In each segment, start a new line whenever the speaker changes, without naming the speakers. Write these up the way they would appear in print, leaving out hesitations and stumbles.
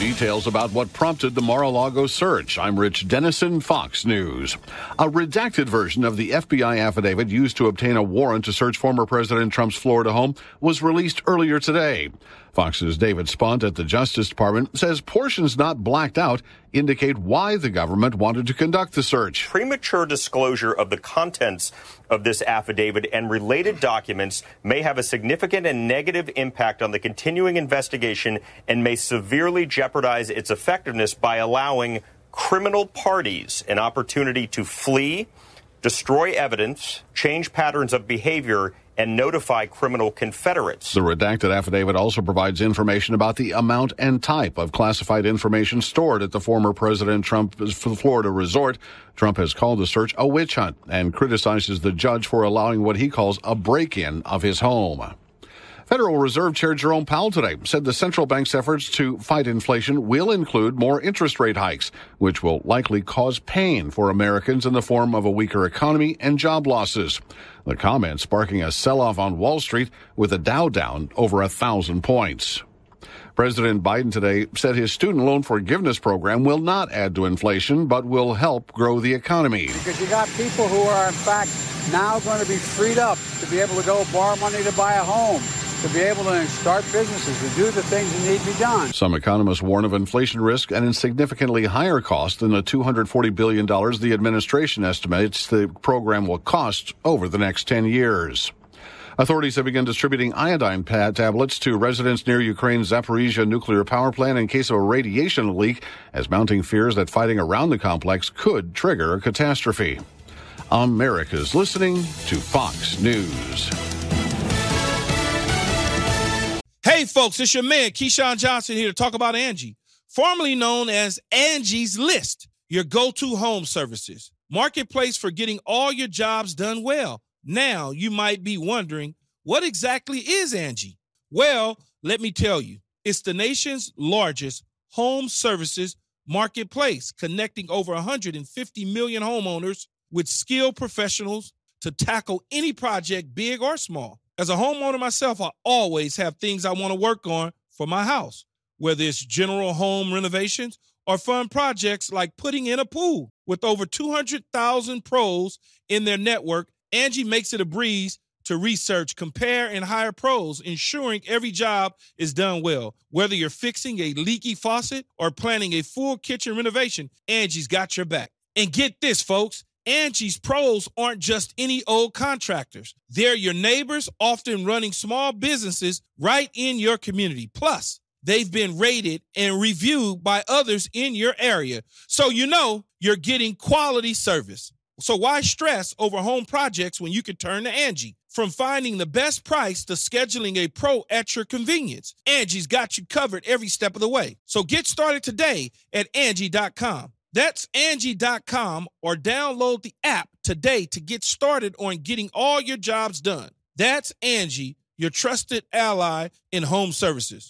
details about what prompted the Mar-a-Lago search. I'm Rich Dennison, Fox News. A redacted version of the FBI affidavit used to obtain a warrant to search former President Trump's Florida home was released earlier today. Fox's David Spunt at the Justice Department says portions not blacked out indicate why the government wanted to conduct the search.
Premature disclosure of the contents of this affidavit and related documents may have a significant and negative impact on the continuing investigation and may severely jeopardize its effectiveness by allowing criminal parties an opportunity to flee, destroy evidence, change patterns of behavior, and notify criminal confederates.
The redacted affidavit also provides information about the amount and type of classified information stored at the former President Trump's Florida resort. Trump has called the search a witch hunt and criticizes the judge for allowing what he calls a break-in of his home. Federal Reserve Chair Jerome Powell today said the central bank's efforts to fight inflation will include more interest rate hikes, which will likely cause pain for Americans in the form of a weaker economy and job losses. The comment sparking a sell-off on Wall Street with the Dow down over 1,000 points. President Biden today said his student loan forgiveness program will not add to inflation, but will help grow the economy.
Because you got people who are, in fact, now going to be freed up to be able to go borrow money to buy a home, to be able to start businesses, to do the things that need to be done.
Some economists warn of inflation risk and a significantly higher cost than the $240 billion the administration estimates the program will cost over the next 10 years. Authorities have begun distributing iodine tablets to residents near Ukraine's Zaporizhzhia nuclear power plant in case of a radiation leak, as mounting fears that fighting around the complex could trigger a catastrophe. America's listening to Fox News.
Hey, folks, it's your man, Keyshawn Johnson, here to talk about Angie, formerly known as Angie's List, your go-to home services marketplace for getting all your jobs done well. Now, you might be wondering, what exactly is Angie? Well, let me tell you, it's the nation's largest home services marketplace, connecting over 150 million homeowners with skilled professionals to tackle any project, big or small. As a homeowner myself, I always have things I want to work on for my house, whether it's general home renovations or fun projects like putting in a pool. With over 200,000 pros in their network, Angie makes it a breeze to research, compare, and hire pros, ensuring every job is done well. Whether you're fixing a leaky faucet or planning a full kitchen renovation, Angie's got your back. And get this, folks. Angie's pros aren't just any old contractors. They're your neighbors, often running small businesses right in your community. Plus, they've been rated and reviewed by others in your area. So you know you're getting quality service. So why stress over home projects when you can turn to Angie? From finding the best price to scheduling a pro at your convenience, Angie's got you covered every step of the way. So get started today at Angie.com. That's Angie.com, or download the app today to get started on getting all your jobs done. That's Angie, your trusted ally in home services.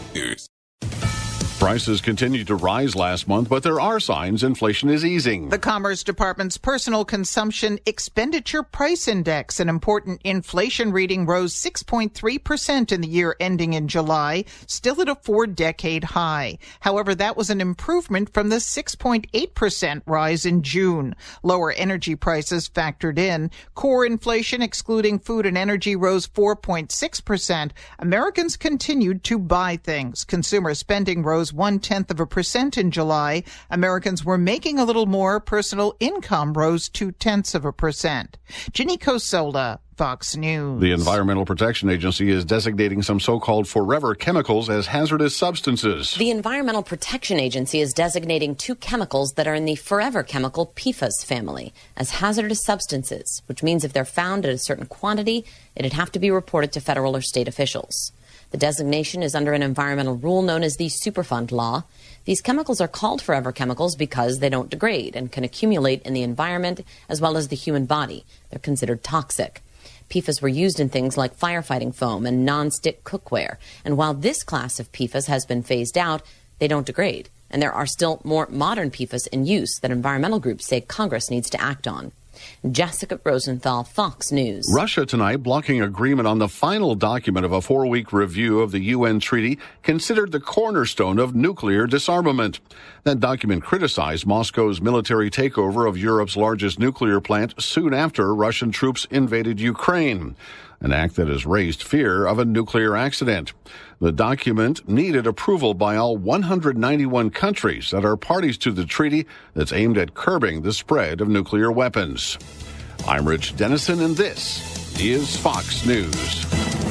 Prices continued to rise last month, but there are signs inflation is easing.
The Commerce Department's Personal Consumption Expenditure Price Index, an important inflation reading, rose 6.3% in the year ending in July, still at a 4-decade high. However, that was an improvement from the 6.8% rise in June. Lower energy prices factored in. Core inflation, excluding food and energy, rose 4.6%. Americans continued to buy things. Consumer spending rose 0.1% in July. Americans were making a little more. Personal income rose 0.2%. Ginny Cosola, Fox News.
The Environmental Protection Agency is designating some so-called forever chemicals as hazardous substances.
The Environmental Protection Agency is designating 2 chemicals that are in the forever chemical PFAS family as hazardous substances, which means if they're found at a certain quantity, it'd have to be reported to federal or state officials. The designation is under an environmental rule known as the Superfund Law. These chemicals are called forever chemicals because they don't degrade and can accumulate in the environment as well as the human body. They're considered toxic. PFAS were used in things like firefighting foam and non-stick cookware. And while this class of PFAS has been phased out, they don't degrade. And there are still more modern PFAS in use that environmental groups say Congress needs to act on. Jessica Rosenthal, Fox News.
Russia tonight blocking agreement on the final document of a 4-week review of the UN treaty considered the cornerstone of nuclear disarmament. That document criticized Moscow's military takeover of Europe's largest nuclear plant soon after Russian troops invaded Ukraine, an act that has raised fear of a nuclear accident. The document needed approval by all 191 countries that are parties to the treaty that's aimed at curbing the spread of nuclear weapons. I'm Rich Dennison, and this is Fox News.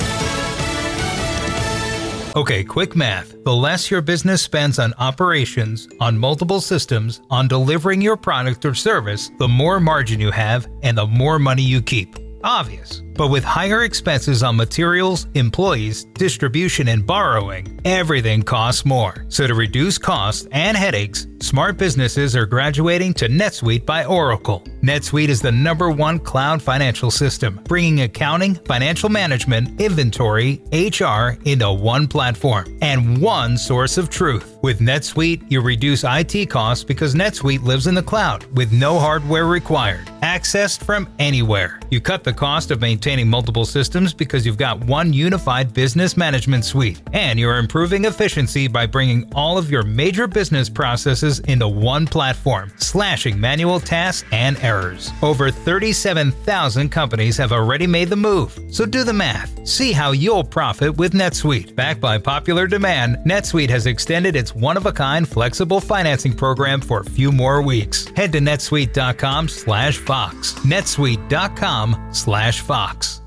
Okay, quick math. The less your business spends on operations, on multiple systems, on delivering your product or service, the more margin you have and the more money you keep. Obvious. But with higher expenses on materials, employees, distribution, and borrowing, everything costs more. So to reduce costs and headaches, smart businesses are graduating to NetSuite by Oracle. NetSuite is the #1 cloud financial system, bringing accounting, financial management, inventory, HR into one platform and one source of truth. With NetSuite, you reduce IT costs because NetSuite lives in the cloud with no hardware required, accessed from anywhere. You cut the cost of maintaining multiple systems because you've got one unified business management suite, and you're improving efficiency by bringing all of your major business processes into one platform, slashing manual tasks and errors. Over 37,000 companies have already made the move, so do the math. See how you'll profit with NetSuite. Backed by popular demand, NetSuite has extended its one-of-a-kind flexible financing program for a few more weeks. Head to netsuite.com/Fox. netsuite.com/Fox.